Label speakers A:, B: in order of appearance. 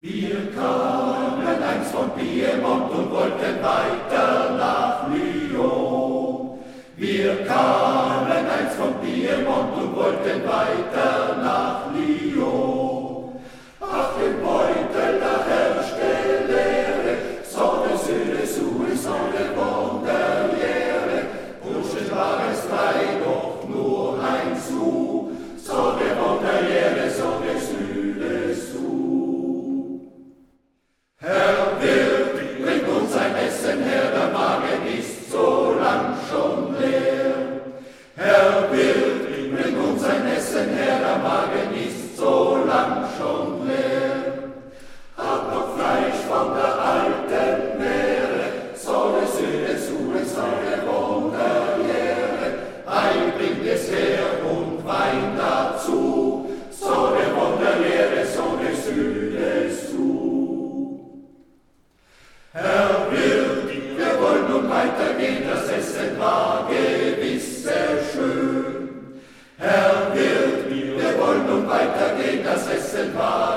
A: Wir kamen einst von Piemont und wollten weiter nach Lyon. Wir kamen einst von Piemont und wollten weiter nach Lyon. Ach, den Beutel, da herrschte Leere, so de Süde, so de Wunderlehre. Burschen war es drei, doch nur ein Sou, so de Wunderlehre, so de Süde, Herr Wirt, bringt uns ein Essen her, der Magen ist so lang schon leer. Herr Wirt, bringt uns ein Essen her, der Magen ist so lang schon leer. Hab noch Fleisch von der alten Meere, so de Sühne, so de Wunderlehre. Ei, bringt es her und Wein dazu, so de Wunderlehre, so de Sühne, Herr Wirt, wir wollen nun weitergehen, das Essen war gewiss sehr schön. Herr Wirt, wir wollen nun weitergehen, das Essen war